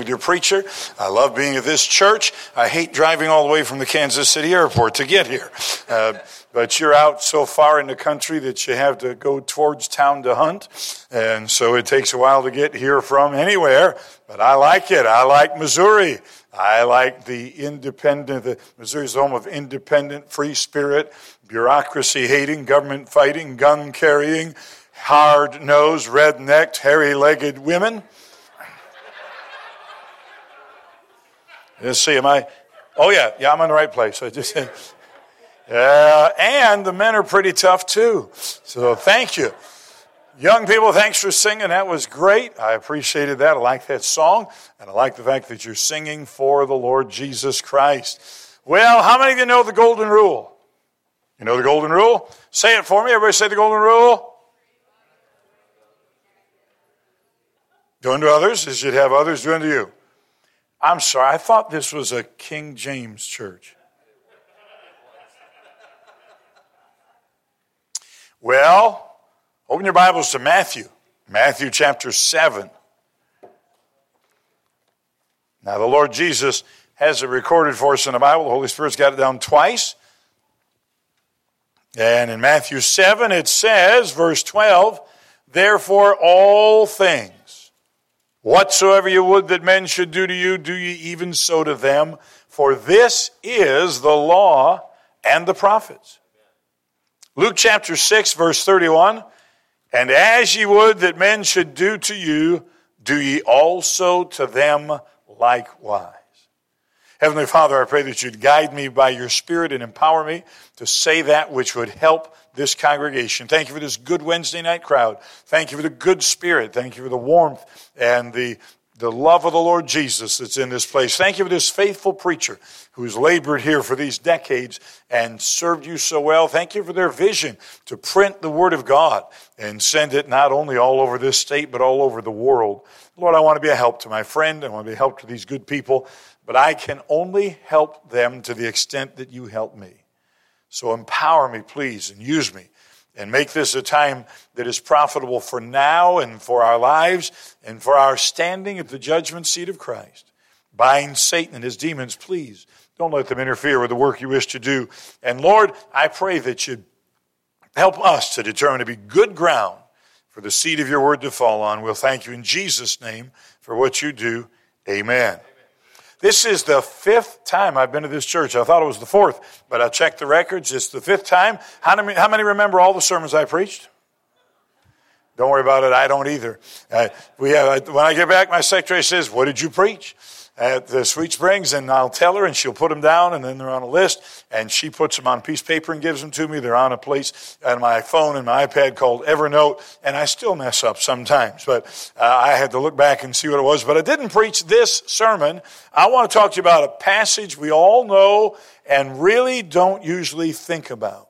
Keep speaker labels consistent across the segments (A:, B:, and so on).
A: with your preacher. I love being at this church. I hate driving all the way from the Kansas City airport to get here. But you're out so far in the country that you have to go towards town to hunt. And so it takes a while to get here from anywhere. But I like it. I like Missouri. I like Missouri's the home of independent, free spirit, bureaucracy-hating, government-fighting, gun-carrying, hard-nosed, red-necked, hairy-legged women. Let's see, oh yeah, I'm in the right place. I just said, and the men are pretty tough too. So thank you. Young people, thanks for singing. That was great. I appreciated that. I like that song. And I like the fact that you're singing for the Lord Jesus Christ. Well, how many of you know the golden rule? You know the golden rule? Say it for me. Everybody say the golden rule. Do unto others as you'd have others do unto you. I'm sorry. I thought this was a King James church. Well, open your Bibles to Matthew chapter 7. Now, the Lord Jesus has it recorded for us in the Bible. The Holy Spirit's got it down twice. And in Matthew 7, it says, verse 12, therefore all things, whatsoever you would that men should do to you, do ye even so to them. For this is the law and the prophets. Luke chapter 6, verse 31, and as ye would that men should do to you, do ye also to them likewise. Heavenly Father, I pray that you'd guide me by your Spirit and empower me to say that which would help this congregation. Thank you for this good Wednesday night crowd. Thank you for the good spirit. Thank you for the warmth and the love of the Lord Jesus that's in this place. Thank you for this faithful preacher who's labored here for these decades and served you so well. Thank you for their vision to print the Word of God and send it not only all over this state, but all over the world. Lord, I want to be a help to my friend. I want to be a help to these good people, but I can only help them to the extent that you help me. So empower me, please, and use me. And make this a time that is profitable for now and for our lives and for our standing at the judgment seat of Christ. Bind Satan and his demons, please. Don't let them interfere with the work you wish to do. And Lord, I pray that you'd help us to determine to be good ground for the seed of your word to fall on. We'll thank you in Jesus' name for what you do. Amen. This is the 5th time I've been to this church. I thought it was the 4th, but I checked the records. It's the 5th time. How many remember all the sermons I preached? Don't worry about it. I don't either. When I get back, my secretary says, what did you preach at the Sweet Springs? And I'll tell her, and she'll put them down, and then they're on a list, and she puts them on a piece of paper and gives them to me. They're on a place on my phone and my iPad called Evernote, and I still mess up sometimes, but I had to look back and see what it was. But I didn't preach this sermon. I want to talk to you about a passage we all know and really don't usually think about.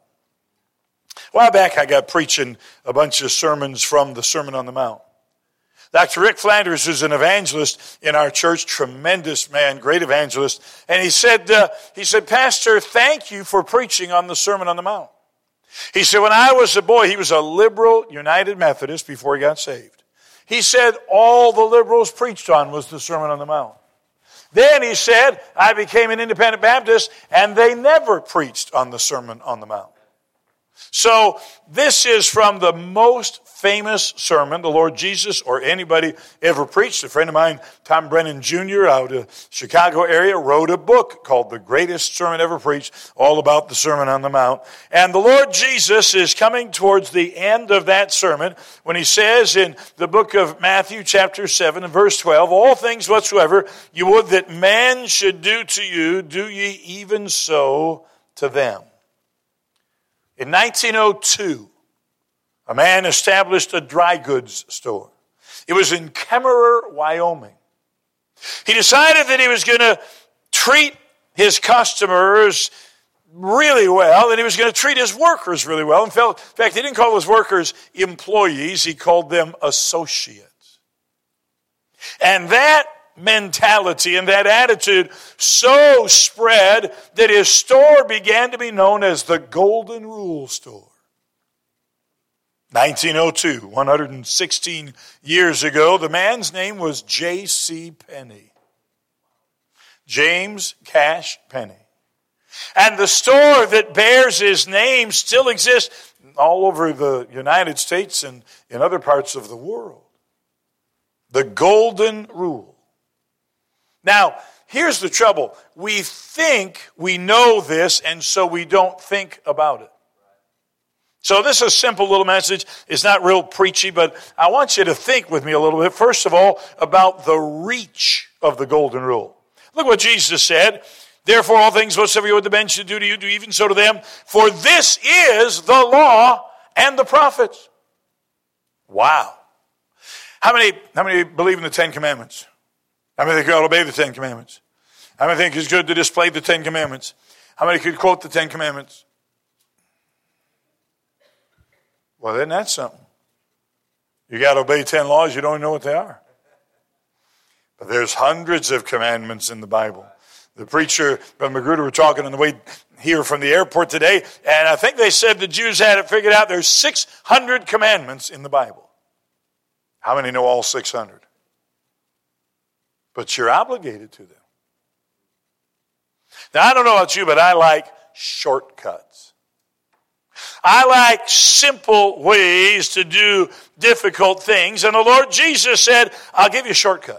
A: A while back, I got preaching a bunch of sermons from the Sermon on the Mount. Dr. Rick Flanders is an evangelist in our church, tremendous man, great evangelist. And he said, Pastor, thank you for preaching on the Sermon on the Mount. He said, when I was a boy, he was a liberal United Methodist before he got saved. He said, all the liberals preached on was the Sermon on the Mount. Then he said, I became an independent Baptist, and they never preached on the Sermon on the Mount. So this is from the most famous sermon the Lord Jesus or anybody ever preached. A friend of mine, Tom Brennan Jr., out of the Chicago area, wrote a book called The Greatest Sermon Ever Preached, all about the Sermon on the Mount. And the Lord Jesus is coming towards the end of that sermon when he says in the book of Matthew chapter 7 and verse 12, all things whatsoever you would that man should do to you, do ye even so to them. In 1902, a man established a dry goods store. It was in Kemmerer, Wyoming. He decided that he was going to treat his customers really well, and he was going to treat his workers really well. In fact, he didn't call his workers employees, he called them associates. And that mentality and that attitude so spread that his store began to be known as the Golden Rule Store. 1902, 116 years ago, the man's name was J.C. Penney. James Cash Penney. And the store that bears his name still exists all over the United States and in other parts of the world. The Golden Rule. Now, here's the trouble. We think we know this, and so we don't think about it. So this is a simple little message. It's not real preachy, but I want you to think with me a little bit, first of all, about the reach of the Golden Rule. Look what Jesus said. Therefore, all things whatsoever you would the men should do to you, do even so to them. For this is the law and the prophets. Wow. How many believe in the Ten Commandments? How many think you ought to obey the Ten Commandments? How many think it's good to display the Ten Commandments? How many could quote the Ten Commandments? Well, isn't that something? You got to obey 10 laws, you don't know what they are. But there's hundreds of commandments in the Bible. The preacher, Brother Magruder, were talking on the way here from the airport today, and I think they said the Jews had it figured out. There's 600 commandments in the Bible. How many know all 600? But you're obligated to them. Now, I don't know about you, but I like shortcuts. I like simple ways to do difficult things. And the Lord Jesus said, I'll give you a shortcut.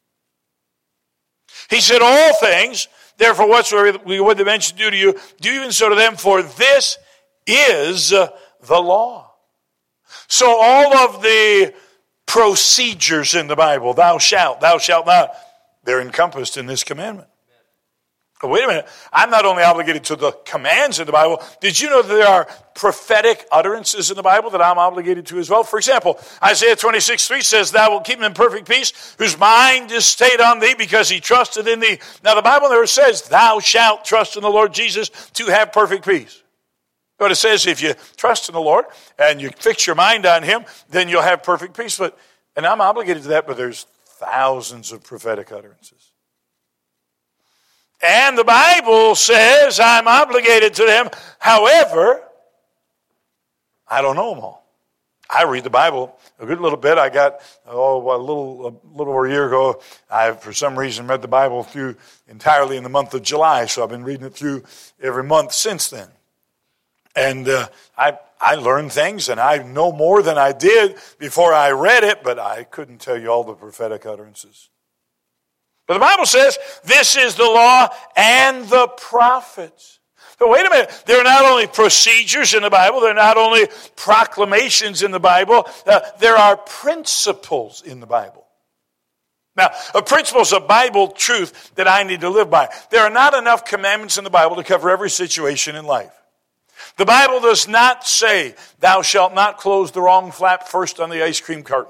A: He said, all things, therefore whatsoever we would the men should do to you, do even so to them, for this is the law. So all of the procedures in the Bible, thou shalt not, they're encompassed in this commandment. But wait a minute, I'm not only obligated to the commands in the Bible. Did you know that there are prophetic utterances in the Bible that I'm obligated to as well? For example, Isaiah 26:3 says, thou wilt keep him in perfect peace, whose mind is stayed on thee because he trusted in thee. Now the Bible never says, thou shalt trust in the Lord Jesus to have perfect peace. But it says if you trust in the Lord and you fix your mind on him, then you'll have perfect peace. And I'm obligated to that, but there's thousands of prophetic utterances. And the Bible says I'm obligated to them. However, I don't know them all. I read the Bible a good little bit. I got, a little over a year ago, I, for some reason, read the Bible through entirely in the month of July. So I've been reading it through every month since then. And I learned things, and I know more than I did before I read it, but I couldn't tell you all the prophetic utterances. But the Bible says this is the law and the prophets. But wait a minute, there are not only procedures in the Bible, there are not only proclamations in the Bible, there are principles in the Bible. Now, a principle is a Bible truth that I need to live by. There are not enough commandments in the Bible to cover every situation in life. The Bible does not say, thou shalt not close the wrong flap first on the ice cream carton.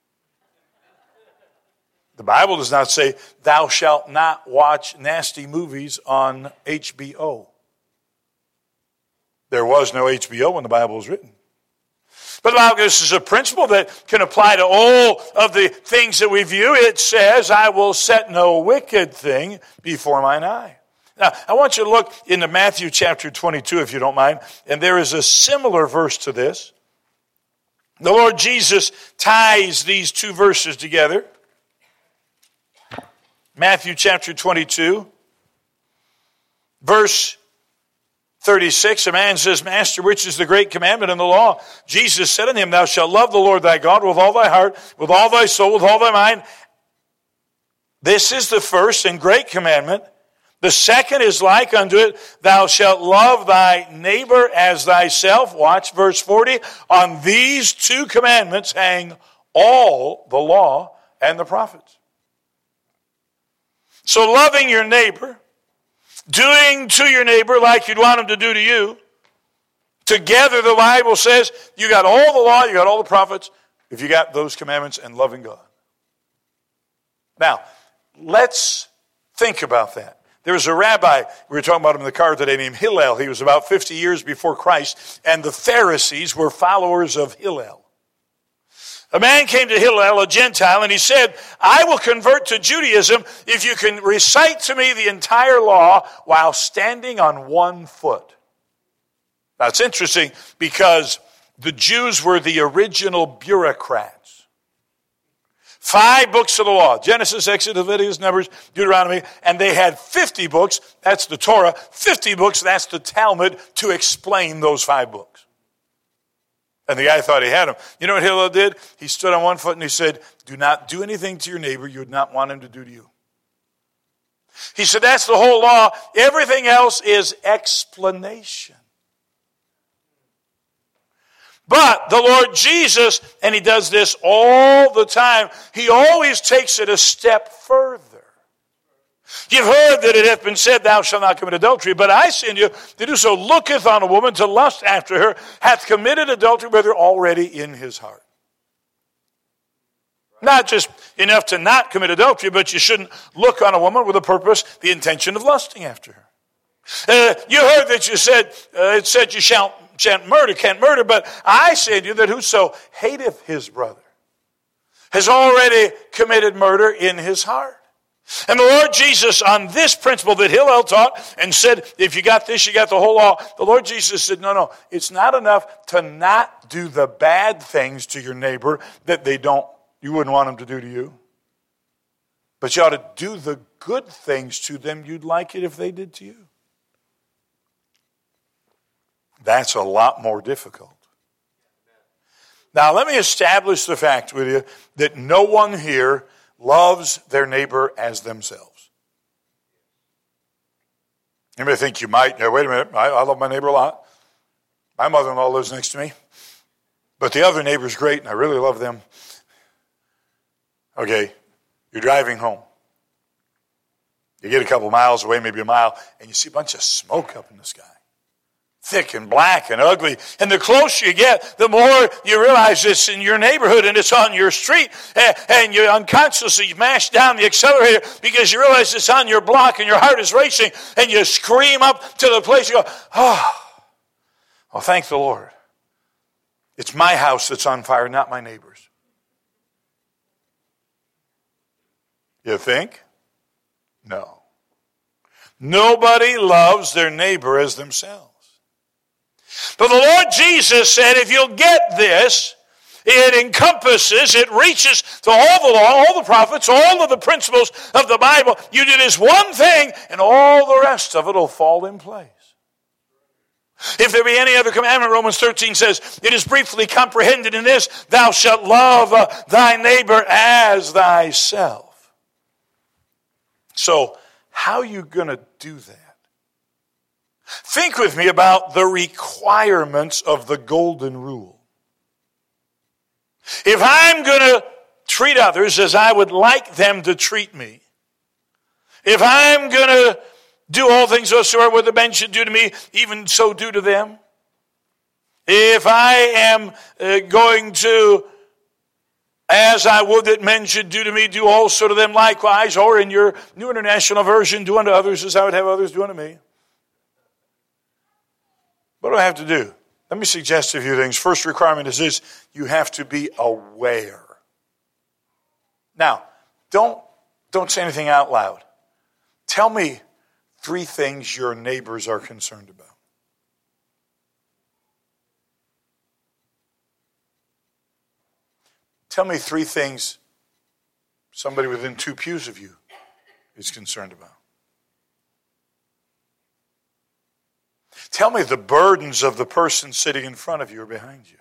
A: The Bible does not say, thou shalt not watch nasty movies on HBO. There was no HBO when the Bible was written. But the Bible gives us a principle that can apply to all of the things that we view. It says, I will set no wicked thing before mine eye. Now, I want you to look into Matthew chapter 22, if you don't mind. And there is a similar verse to this. The Lord Jesus ties these two verses together. Matthew chapter 22, verse 36, a man says, Master, which is the great commandment in the law? Jesus said unto him, thou shalt love the Lord thy God with all thy heart, with all thy soul, with all thy mind. This is the first and great commandment. The second is like unto it, thou shalt love thy neighbor as thyself. Watch verse 40. On these two commandments hang all the law and the prophets. So loving your neighbor, doing to your neighbor like you'd want him to do to you, together the Bible says you got all the law, you got all the prophets, if you got those commandments and loving God. Now, let's think about that. There was a rabbi, we were talking about him in the car today, named Hillel. He was about 50 years before Christ, and the Pharisees were followers of Hillel. A man came to Hillel, a Gentile, and he said, I will convert to Judaism if you can recite to me the entire law while standing on one foot. Now, it's interesting because the Jews were the original bureaucrats. 5 books of the law. Genesis, Exodus, Leviticus, Numbers, Deuteronomy. And they had 50 books. That's the Torah. 50 books. That's the Talmud to explain those 5 books. And the guy thought he had them. You know what Hillel did? He stood on one foot and he said, do not do anything to your neighbor you would not want him to do to you. He said, that's the whole law. Everything else is explanation. But the Lord Jesus, and he does this all the time, he always takes it a step further. You've heard that it hath been said, thou shalt not commit adultery. But I say unto you, that whoso looketh on a woman to lust after her, hath committed adultery with her already in his heart. Not just enough to not commit adultery, but you shouldn't look on a woman with a purpose, the intention of lusting after her. You heard that it said you can't murder, but I say to you that whoso hateth his brother has already committed murder in his heart. And the Lord Jesus, on this principle that Hillel taught and said, if you got this, you got the whole law, the Lord Jesus said, no, it's not enough to not do the bad things to your neighbor that you wouldn't want them to do to you. But you ought to do the good things to them you'd like it if they did to you. That's a lot more difficult. Now, let me establish the fact with you that no one here loves their neighbor as themselves. You may think you might. Now, wait a minute. I love my neighbor a lot. My mother-in-law lives next to me. But the other neighbor's great, and I really love them. Okay, you're driving home. You get a couple miles away, maybe a mile, and you see a bunch of smoke up in the sky. Thick and black and ugly. And the closer you get, the more you realize it's in your neighborhood and it's on your street. And you unconsciously mash down the accelerator because you realize it's on your block and your heart is racing. And you scream up to the place. You go, oh, well, thank the Lord. It's my house that's on fire, not my neighbor's. You think? No. Nobody loves their neighbor as themselves. But the Lord Jesus said, if you'll get this, it encompasses, it reaches to all the law, all the prophets, all of the principles of the Bible. You do this one thing, and all the rest of it will fall in place. If there be any other commandment, Romans 13 says, it is briefly comprehended in this, thou shalt love thy neighbor as thyself. So, how are you going to do that? Think with me about the requirements of the golden rule. If I'm going to treat others as I would like them to treat me, if I'm going to do all things whatsoever what the men should do to me, even so do to them, if I am going to, as I would that men should do to me, do also to them likewise, or in your New International Version, do unto others as I would have others do unto me. What do I have to do? Let me suggest a few things. First requirement is this: you have to be aware. Now, don't say anything out loud. Tell me 3 things your neighbors are concerned about. Tell me 3 things somebody within 2 pews of you is concerned about. Tell me the burdens of the person sitting in front of you or behind you.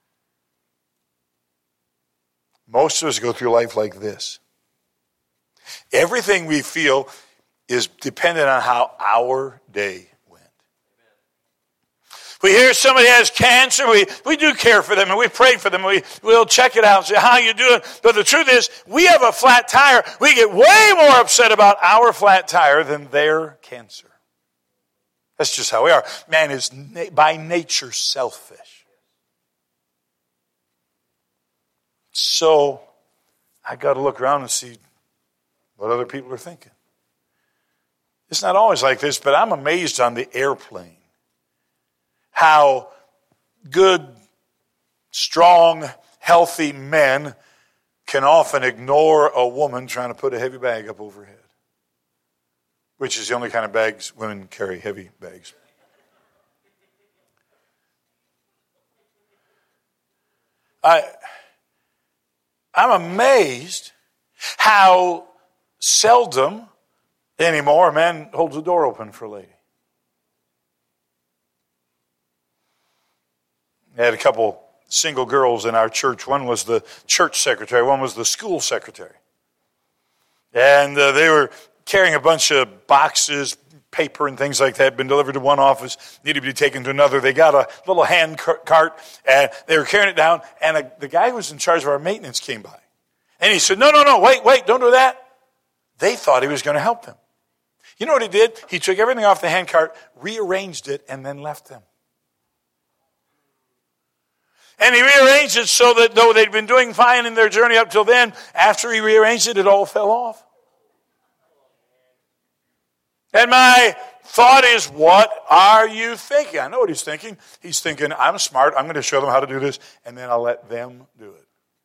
A: Most of us go through life like this. Everything we feel is dependent on how our day went. We hear somebody has cancer, we do care for them and we pray for them. We'll check it out and say, how you doing? But the truth is, we have a flat tire. We get way more upset about our flat tire than their cancer. That's just how we are. Man is by nature selfish. So I got to look around and see what other people are thinking. It's not always like this, but I'm amazed on the airplane. How good, strong, healthy men can often ignore a woman trying to put a heavy bag up over her head. Which is the only kind of bags women carry, heavy bags. I'm amazed How seldom anymore a man holds the door open for a lady. I had a couple single girls in our church. One was the church secretary. One was the school secretary. And they were carrying a bunch of boxes, paper and things like that, been delivered to one office, needed to be taken to another. They got a little hand cart, and they were carrying it down, and the guy who was in charge of our maintenance came by. And he said, no, wait, don't do that. They thought he was going to help them. You know what he did? He took everything off the hand cart, rearranged it, and then left them. And he rearranged it so that though they'd been doing fine in their journey up till then, after he rearranged it, it all fell off. And my thought is, what are you thinking? I know what he's thinking. He's thinking, I'm smart, I'm going to show them how to do this, and then I'll let them do it.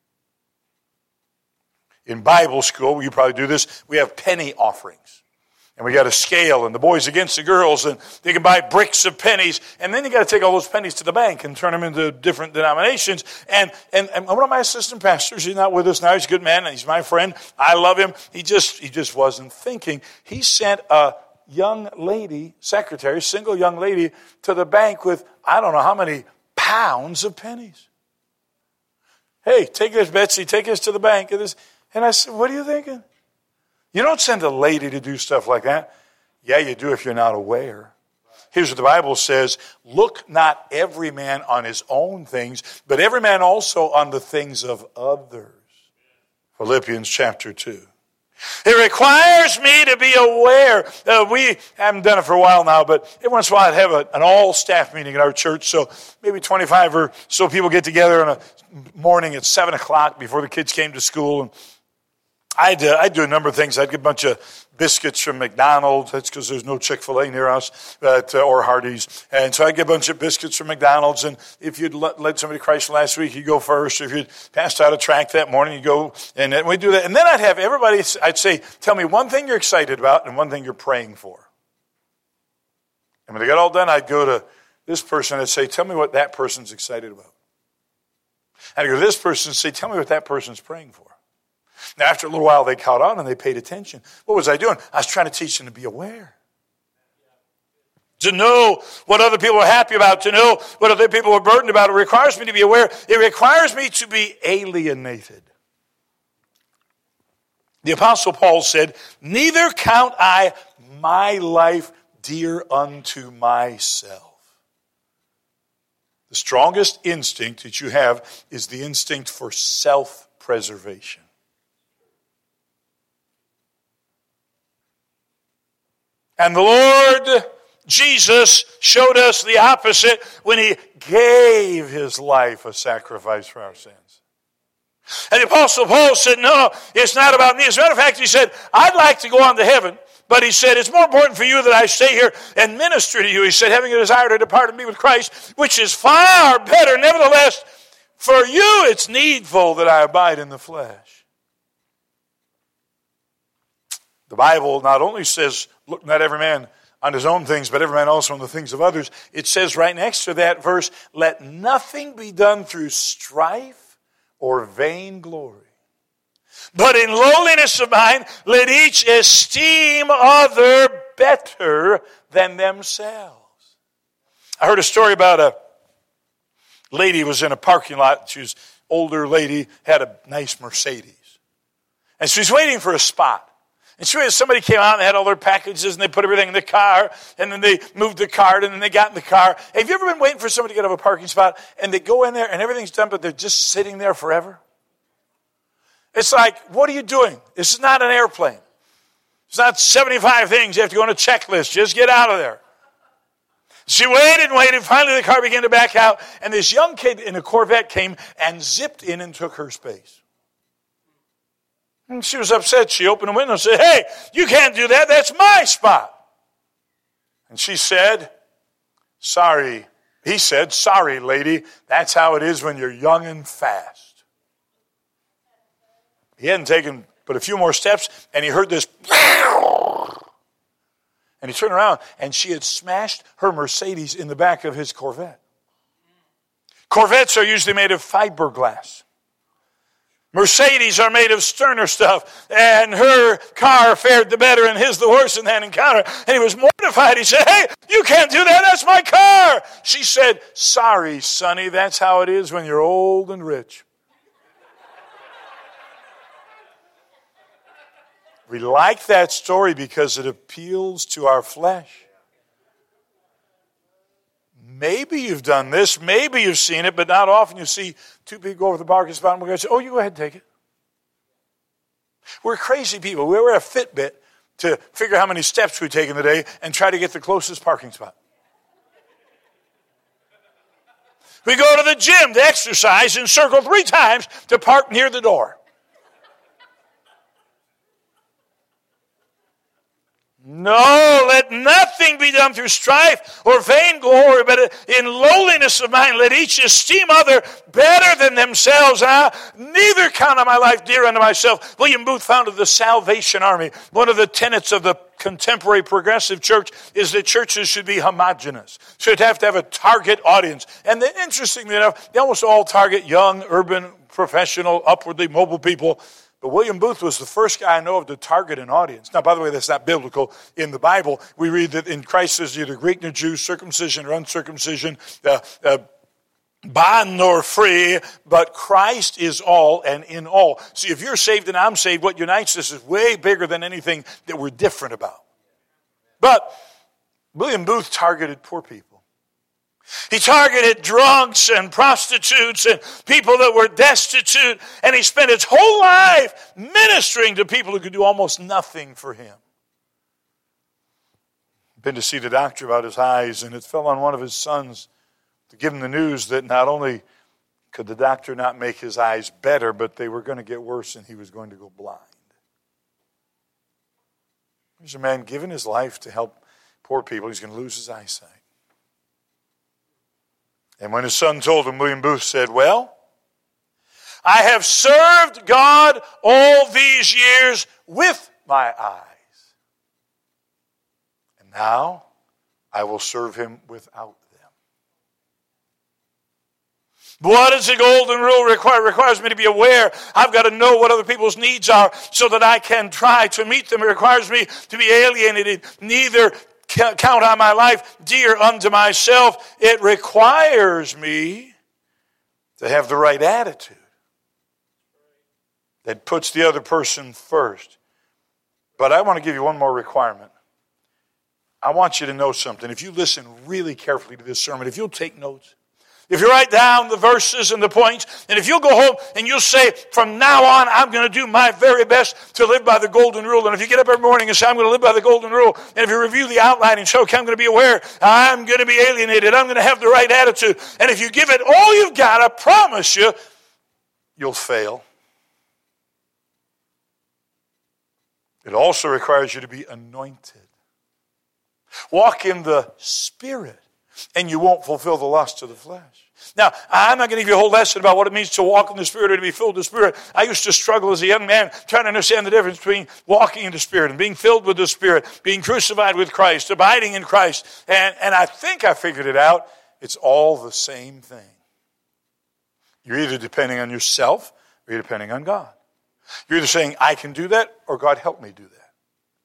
A: In Bible school, you probably do this, we have penny offerings. And we got a scale, and the boys against the girls, and they can buy bricks of pennies, and then you got to take all those pennies to the bank and turn them into different denominations. And one of my assistant pastors, he's not with us now, he's a good man, and he's my friend. I love him. He just wasn't thinking. He sent a young lady, secretary, single young lady, to the bank with I don't know how many pounds of pennies. Hey, take this, Betsy, take this to the bank. And I said, what are you thinking? You don't send a lady to do stuff like that. Yeah, you do if you're not aware. Here's what the Bible says. Look not every man on his own things, but every man also on the things of others. Philippians chapter 2. It requires me to be aware. We haven't done it for a while now, but every once in a while I'd have an all-staff meeting at our church, so maybe 25 or so people get together on a morning at 7 o'clock before the kids came to school, and I'd do a number of things. I'd get a bunch of biscuits from McDonald's. That's because there's no Chick-fil-A near us, or Hardee's. And so I'd get a bunch of biscuits from McDonald's. And if you'd led somebody to Christ last week, you'd go first. If you'd passed out a tract that morning, you'd go. And we'd do that. And then I'd have everybody, I'd say, tell me one thing you're excited about and one thing you're praying for. And when they got all done, I'd go to this person and I'd say, tell me what that person's excited about. I'd go to this person and say, tell me what that person's praying for. Now, after a little while, they caught on and they paid attention. What was I doing? I was trying to teach them to be aware. To know what other people are happy about, to know what other people are burdened about. It requires me to be aware. It requires me to be alienated. The Apostle Paul said, neither count I my life dear unto myself. The strongest instinct that you have is the instinct for self-preservation. And the Lord Jesus showed us the opposite when he gave his life a sacrifice for our sins. And the Apostle Paul said, no, it's not about me. As a matter of fact, he said, I'd like to go on to heaven. But he said, it's more important for you that I stay here and minister to you. He said, having a desire to depart and be with Christ, which is far better. Nevertheless, for you it's needful that I abide in the flesh. The Bible not only says, look not every man on his own things, but every man also on the things of others. It says right next to that verse, let nothing be done through strife or vainglory, but in lowliness of mind, let each esteem other better than themselves. I heard a story about a lady who was in a parking lot. She was an older lady, had a nice Mercedes. And she was waiting for a spot. And somebody came out and had all their packages and they put everything in the car and then they moved the cart and then they got in the car. Have you ever been waiting for somebody to get out of a parking spot and they go in there and everything's done but they're just sitting there forever? It's like, what are you doing? This is not an airplane. It's not 75 things you have to go on a checklist. Just get out of there. She waited and waited. Finally the car began to back out and this young kid in a Corvette came and zipped in and took her space. And she was upset. She opened the window and said, hey, you can't do that. That's my spot. And she said, sorry. He said, sorry, lady. That's how it is when you're young and fast. He hadn't taken but a few more steps, and he heard this. And he turned around, and she had smashed her Mercedes in the back of his Corvette. Corvettes are usually made of fiberglass. Mercedes are made of sterner stuff, and her car fared the better and his the worse in that encounter. And he was mortified. He said, hey, you can't do that. That's my car. She said, sorry, sonny, that's how it is when you're old and rich. We like that story because it appeals to our flesh. Maybe you've done this, maybe you've seen it, but not often. You see two people go over the parking spot and we're going to say, oh, you go ahead and take it. We're crazy people. We wear a Fitbit to figure how many steps we take in the day and try to get the closest parking spot. We go to the gym to exercise and circle 3 times to park near the door. No, let nothing be done through strife or vainglory, but in lowliness of mind, let each esteem other better than themselves. Neither count on my life dear unto myself. William Booth founded the Salvation Army. One of the tenets of the contemporary progressive church is that churches should be homogeneous. Should have to have a target audience. And interestingly enough, they almost all target young, urban, professional, upwardly mobile people. But William Booth was the first guy I know of to target an audience. Now, by the way, that's not biblical. In the Bible, we read that in Christ there's neither Greek nor Jew, circumcision or uncircumcision, bond nor free, but Christ is all and in all. See, if you're saved and I'm saved, what unites us is way bigger than anything that we're different about. But William Booth targeted poor people. He targeted drunks and prostitutes and people that were destitute, and he spent his whole life ministering to people who could do almost nothing for him. Been to see the doctor about his eyes, and it fell on one of his sons to give him the news that not only could the doctor not make his eyes better, but they were going to get worse and he was going to go blind. Here's a man giving his life to help poor people. He's going to lose his eyesight. And when his son told him, William Booth said, well, I have served God all these years with my eyes. And now I will serve him without them. What does the golden rule require? It requires me to be aware. I've got to know what other people's needs are so that I can try to meet them. It requires me to be alienated, neither count on my life dear unto myself. It requires me to have the right attitude that puts the other person first. But I want to give you one more requirement. I want you to know something. If you listen really carefully to this sermon, if you'll take notes, if you write down the verses and the points, and if you'll go home and you'll say, from now on, I'm going to do my very best to live by the golden rule. And if you get up every morning and say, I'm going to live by the golden rule, and if you review the outline and say, okay, I'm going to be aware, I'm going to be alienated, I'm going to have the right attitude. And if you give it all you've got, I promise you, you'll fail. It also requires you to be anointed. Walk in the Spirit, and you won't fulfill the lust of the flesh. Now, I'm not going to give you a whole lesson about what it means to walk in the Spirit or to be filled with the Spirit. I used to struggle as a young man trying to understand the difference between walking in the Spirit and being filled with the Spirit, being crucified with Christ, abiding in Christ. And I think I figured it out. It's all the same thing. You're either depending on yourself or you're depending on God. You're either saying, I can do that, or God help me do that.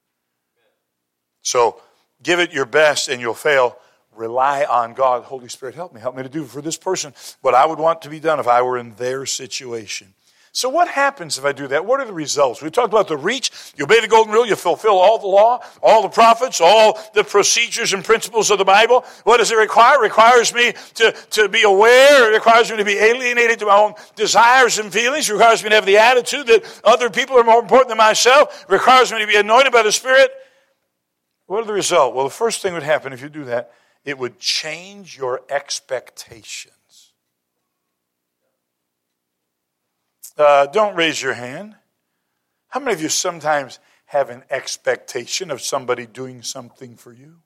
A: So give it your best and you'll fail. Rely on God. Holy Spirit, help me to do for this person what I would want to be done if I were in their situation. So what happens if I do that? What are the results? We talked about the reach. You obey the golden rule. You fulfill all the law, all the prophets, all the procedures and principles of the Bible. What does it require? It requires me to be aware. It requires me to be alienated to my own desires and feelings. It requires me to have the attitude that other people are more important than myself. It requires me to be anointed by the Spirit. What are the results? Well, the first thing that would happen if you do that, it would change your expectations. Don't raise your hand. How many of you sometimes have an expectation of somebody doing something for you?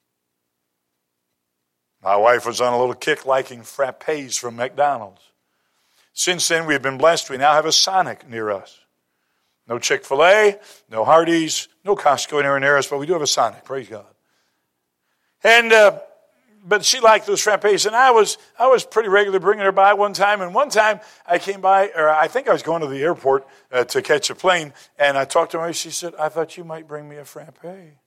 A: My wife was on a little kick liking frappes from McDonald's. Since then, we've been blessed. We now have a Sonic near us. No Chick-fil-A, no Hardee's, no Costco anywhere near us, but we do have a Sonic. Praise God. And but she liked those frappes, and I was pretty regularly bringing her by one time. And one time I came by, or I think I was going to the airport to catch a plane, and I talked to her. She said, "I thought you might bring me a frappe."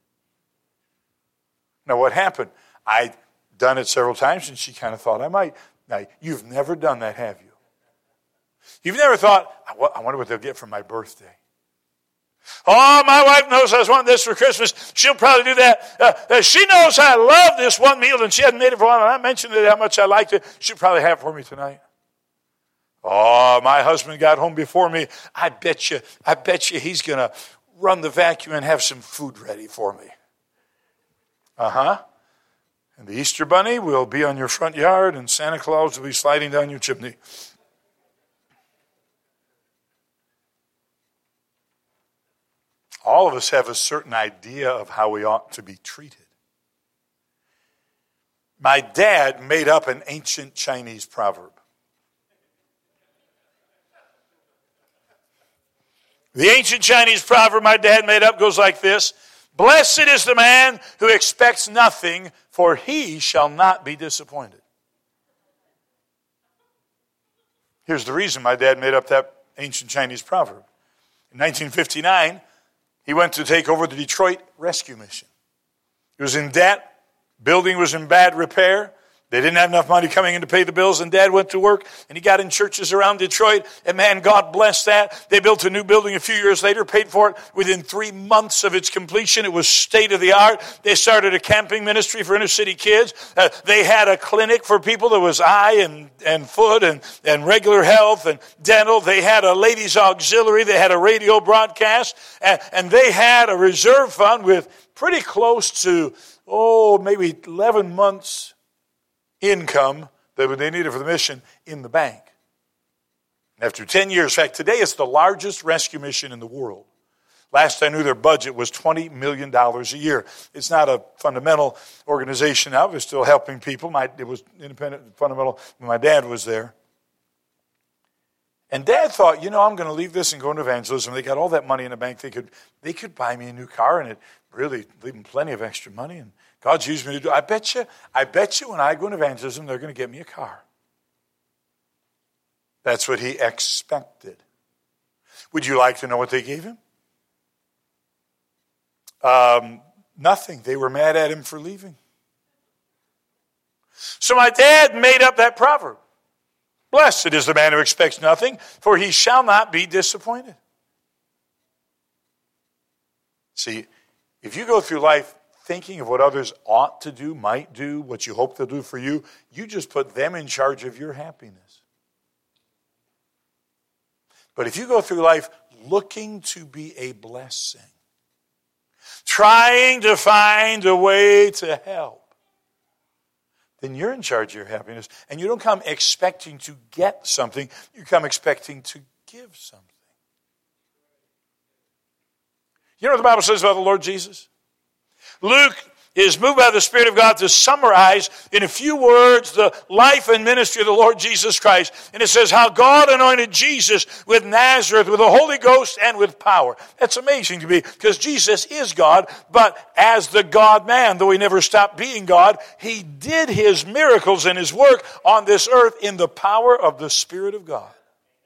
A: Now, what happened? I'd done it several times, and she kind of thought I might. Now, you've never done that, have you? You've never thought, "I wonder what they'll get for my birthday." "Oh, my wife knows I was wanting this for Christmas. She'll probably do that. She knows I love this one meal, and she hadn't made it for a while, and I mentioned it how much I liked it. She'll probably have it for me tonight." "Oh, my husband got home before me. I bet you he's going to run the vacuum and have some food ready for me." Uh-huh. "And the Easter Bunny will be on your front yard, and Santa Claus will be sliding down your chimney." All of us have a certain idea of how we ought to be treated. My dad made up an ancient Chinese proverb. The ancient Chinese proverb my dad made up goes like this: "Blessed is the man who expects nothing, for he shall not be disappointed." Here's the reason my dad made up that ancient Chinese proverb. In 1959, he went to take over the Detroit rescue mission. He was in debt. Building was in bad repair. They didn't have enough money coming in to pay the bills, and Dad went to work, and he got in churches around Detroit, and man, God blessed that. They built a new building a few years later, paid for it within 3 months of its completion. It was state-of-the-art. They started a camping ministry for inner-city kids. They had a clinic for people that was eye and foot and regular health and dental. They had a ladies' auxiliary. They had a radio broadcast, and they had a reserve fund with pretty close to, maybe 11 months income that they needed for the mission in the bank. After 10 years, in fact, today it's the largest rescue mission in the world. Last I knew, their budget was $20 million a year. It's not a fundamental organization now. They're still helping people. It was independent and fundamental when my dad was there. And Dad thought, I'm going to leave this and go into evangelism. They got all that money in the bank. They could buy me a new car, and it really leave them plenty of extra money. And God's used me to do. I bet you when I go into evangelism, they're going to get me a car. That's what he expected. Would you like to know what they gave him? Nothing. They were mad at him for leaving. So my dad made up that proverb. Blessed is the man who expects nothing, for he shall not be disappointed. See, if you go through life thinking of what others ought to do, might do, what you hope they'll do for you, you just put them in charge of your happiness. But if you go through life looking to be a blessing, trying to find a way to help, then you're in charge of your happiness. And you don't come expecting to get something, you come expecting to give something. You know what the Bible says about the Lord Jesus? Luke is moved by the Spirit of God to summarize in a few words the life and ministry of the Lord Jesus Christ. And it says how God anointed Jesus with Nazareth, with the Holy Ghost, and with power. That's amazing to me, because Jesus is God, but as the God-man, though he never stopped being God, he did his miracles and his work on this earth in the power of the Spirit of God,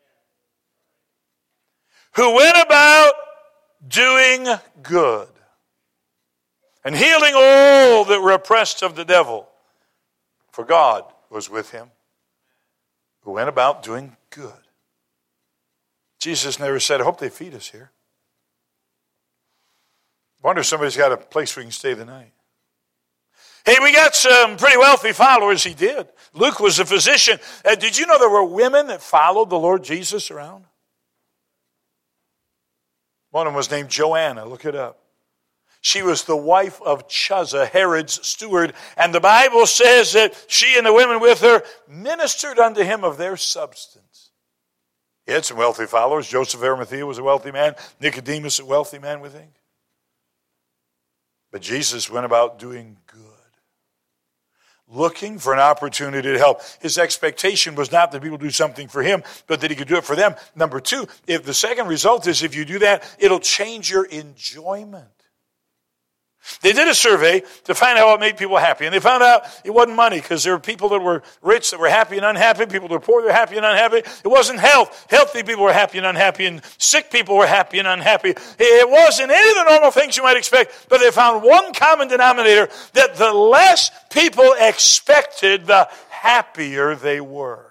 A: who went about doing good and healing all that were oppressed of the devil, for God was with him, who went about doing good. Jesus never said, I hope they feed us here. I wonder if somebody's got a place where we can stay the night. Hey, we got some pretty wealthy followers. He did. Luke was a physician. Did you know there were women that followed the Lord Jesus around? One of them was named Joanna. Look it up. She was the wife of Chuza, Herod's steward, and the Bible says that she and the women with her ministered unto him of their substance. He had some wealthy followers. Joseph of Arimathea was a wealthy man. Nicodemus, a wealthy man, we think. But Jesus went about doing good, looking for an opportunity to help. His expectation was not that people do something for him, but that he could do it for them. Number two, if the second result is if you do that, it'll change your enjoyment. They did a survey to find out what made people happy. And they found out it wasn't money, because there were people that were rich that were happy and unhappy. People that were poor that were happy and unhappy. It wasn't health. Healthy people were happy and unhappy. And sick people were happy and unhappy. It wasn't any of the normal things you might expect. But they found one common denominator, that the less people expected, the happier they were.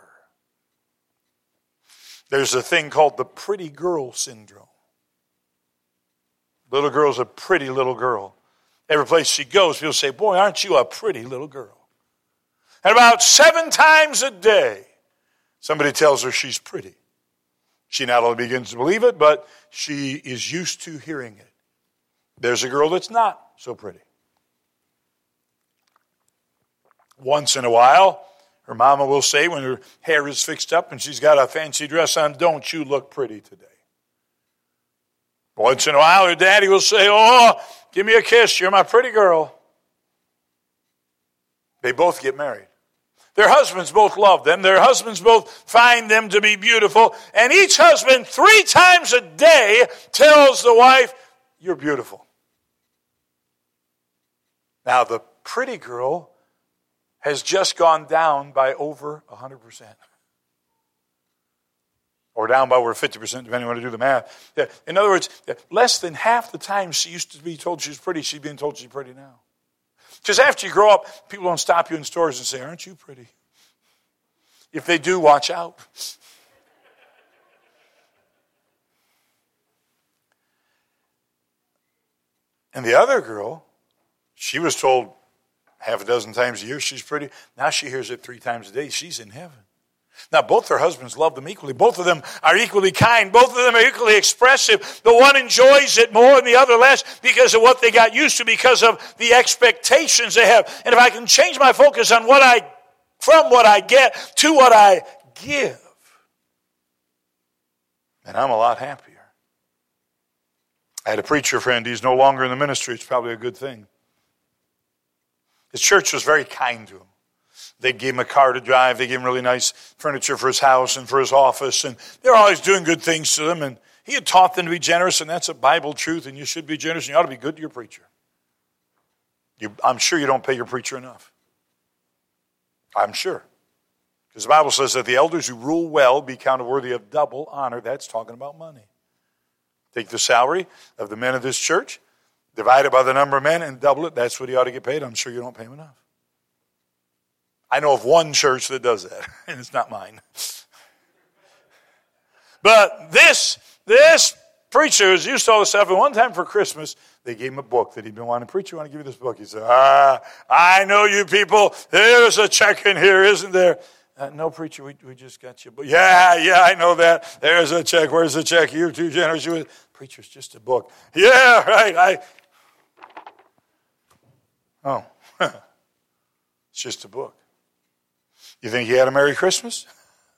A: There's a thing called the pretty girl syndrome. Little girl's a pretty little girl. Every place she goes, people say, boy, aren't you a pretty little girl? And about 7 times a day, somebody tells her she's pretty. She not only begins to believe it, but she is used to hearing it. There's a girl that's not so pretty. Once in a while, her mama will say, when her hair is fixed up and she's got a fancy dress on, don't you look pretty today? Once in a while, her daddy will say, oh, give me a kiss, you're my pretty girl. They both get married. Their husbands both love them. Their husbands both find them to be beautiful. And each husband 3 times a day tells the wife, you're beautiful. Now, the pretty girl has just gone down by over 100%. Or down by over 50%, depending on how to do the math. In other words, less than half the time she used to be told she was pretty, she's being told she's pretty now. Because after you grow up, people don't stop you in stores and say, aren't you pretty? If they do, watch out. And the other girl, she was told half a dozen times a year she's pretty. Now she hears it 3 times a day. She's in heaven. Now, both their husbands love them equally. Both of them are equally kind. Both of them are equally expressive. The one enjoys it more and the other less because of what they got used to, because of the expectations they have. And if I can change my focus on from what I get to what I give, then I'm a lot happier. I had a preacher friend. He's no longer in the ministry. It's probably a good thing. His church was very kind to him. They gave him a car to drive. They gave him really nice furniture for his house and for his office. And they're always doing good things to them. And he had taught them to be generous, and that's a Bible truth. And you should be generous, and you ought to be good to your preacher. I'm sure you don't pay your preacher enough. I'm sure. Because the Bible says that the elders who rule well be counted worthy of double honor. That's talking about money. Take the salary of the men of this church, divide it by the number of men, and double it. That's what he ought to get paid. I'm sure you don't pay him enough. I know of one church that does that, and it's not mine. But this preacher is used to all this stuff, and one time for Christmas, they gave him a book that he'd been wanting to preach. You want to give you this book? He said, I know you people. There's a check in here, isn't there? No, preacher, we just got you a book. Yeah, I know that. There's a check. Where's the check? You're too generous. Preacher, it's just a book. Yeah, right. It's just a book. You think he had a Merry Christmas?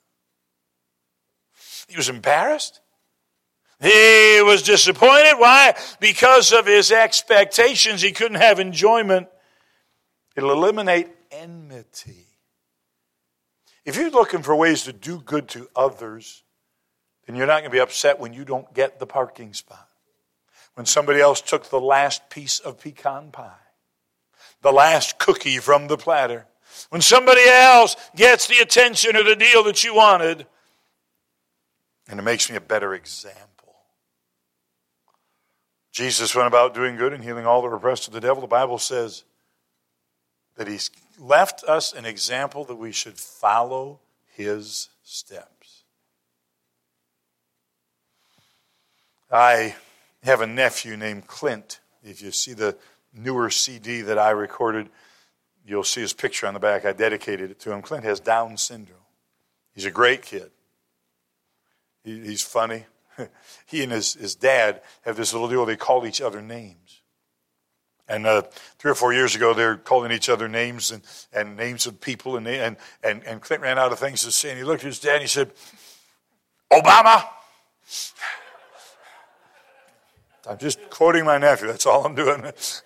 A: He was embarrassed. He was disappointed. Why? Because of his expectations. He couldn't have enjoyment. It'll eliminate enmity. If you're looking for ways to do good to others, then you're not going to be upset when you don't get the parking spot. When somebody else took the last piece of pecan pie, the last cookie from the platter. When somebody else gets the attention or the deal that you wanted. And it makes me a better example. Jesus went about doing good and healing all that were oppressed of the devil. The Bible says that he's left us an example that we should follow his steps. I have a nephew named Clint. If you see the newer CD that I recorded, you'll see his picture on the back. I dedicated it to him. Clint has Down syndrome. He's a great kid. He's funny. He and his dad have this little deal. They call each other names. And 3 or 4 years ago, they were calling each other names and names of people. And Clint ran out of things to say. And he looked at his dad and he said, Obama. I'm just quoting my nephew. That's all I'm doing.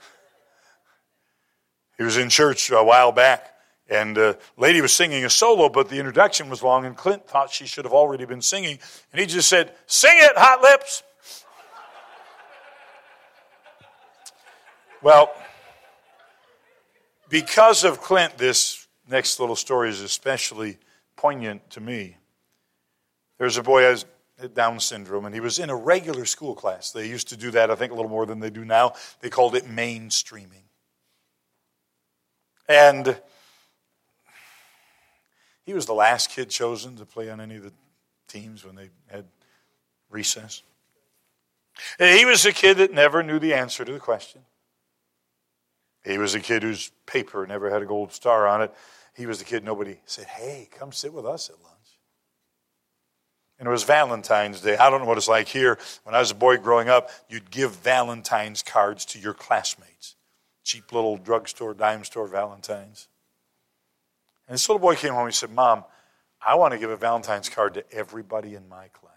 A: He was in church a while back. And a lady was singing a solo, but the introduction was long, and Clint thought she should have already been singing. And he just said, sing it, Hot Lips. Well, Because of Clint, this next little story is especially poignant to me. There's a boy who has Down syndrome, and he was in a regular school class. They used to do that, I think, a little more than they do now. They called it mainstreaming. And he was the last kid chosen to play on any of the teams when they had recess. And he was a kid that never knew the answer to the question. He was a kid whose paper never had a gold star on it. He was the kid nobody said, hey, come sit with us at lunch. And it was Valentine's Day. I don't know what it's like here. When I was a boy growing up, you'd give Valentine's cards to your classmates. Cheap little drugstore, dime store Valentines. And this little boy came home and he said, Mom, I want to give a Valentine's card to everybody in my class.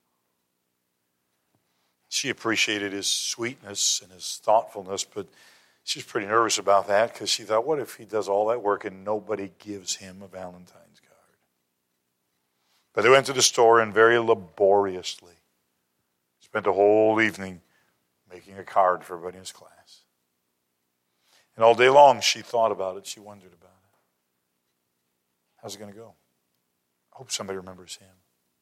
A: She appreciated his sweetness and his thoughtfulness, but she was pretty nervous about that because she thought, what if he does all that work and nobody gives him a Valentine's card? But they went to the store and very laboriously spent a whole evening making a card for everybody in his class. And all day long she thought about it. She wondered about it. How's it going to go? I hope somebody remembers him.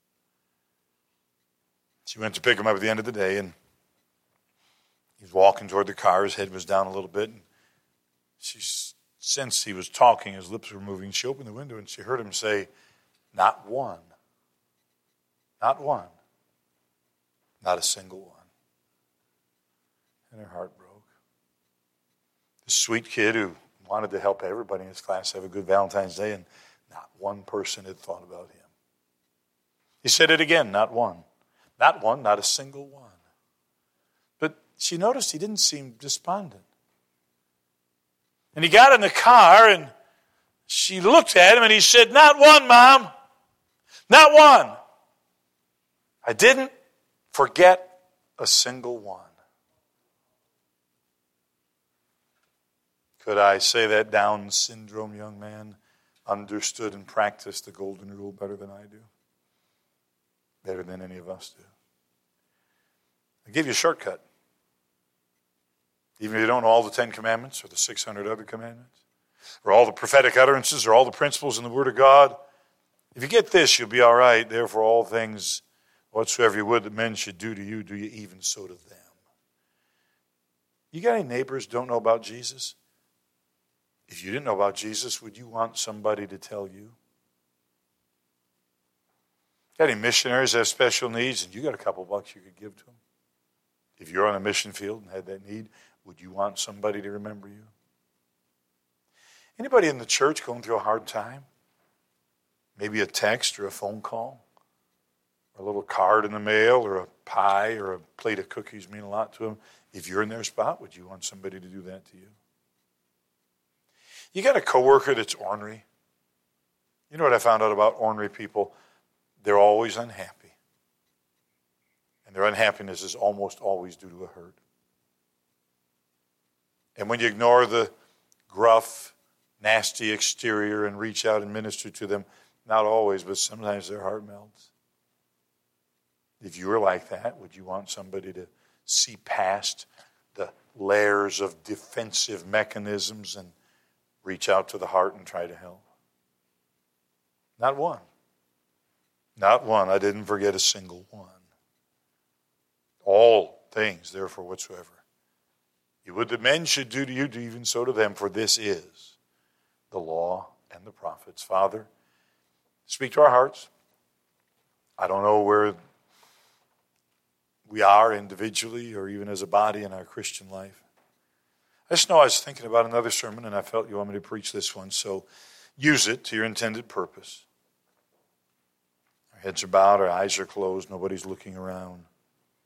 A: She went to pick him up at the end of the day, and he was walking toward the car. His head was down a little bit. And she sensed he was talking. His lips were moving. She opened the window, and she heard him say, not one. Not one. Not a single one. And her heart broke. This sweet kid who wanted to help everybody in his class have a good Valentine's Day, and not one person had thought about him. He said it again, not one. Not one, not a single one. But she noticed he didn't seem despondent. And he got in the car and she looked at him and he said, not one, Mom. Not one. I didn't forget a single one. Could I say that Down syndrome young man understood and practiced the golden rule better than I do? Better than any of us do. I give you a shortcut. Even if you don't know all the 10 commandments or the 600 other commandments, or all the prophetic utterances or all the principles in the Word of God, if you get this, you'll be all right. Therefore, all things whatsoever you would that men should do to you, do you even so to them. You got any neighbors who don't know about Jesus? If you didn't know about Jesus, would you want somebody to tell you? Got any missionaries that have special needs and you got a couple bucks you could give to them? If you're on a mission field and had that need, would you want somebody to remember you? Anybody in the church going through a hard time? Maybe a text or a phone call? Or a little card in the mail or a pie or a plate of cookies mean a lot to them. If you're in their spot, would you want somebody to do that to you? You got a coworker that's ornery. You know what I found out about ornery people? They're always unhappy. And their unhappiness is almost always due to a hurt. And when you ignore the gruff, nasty exterior and reach out and minister to them, not always, but sometimes their heart melts. If you were like that, would you want somebody to see past the layers of defensive mechanisms and reach out to the heart and try to help? Not one. Not one. I didn't forget a single one. All things, therefore, whatsoever you would that men should do to you, do even so to them, for this is the law and the prophets. Father, speak to our hearts. I don't know where we are individually or even as a body in our Christian life. I just know I was thinking about another sermon and I felt you want me to preach this one, so use it to your intended purpose. Our heads are bowed, our eyes are closed, nobody's looking around.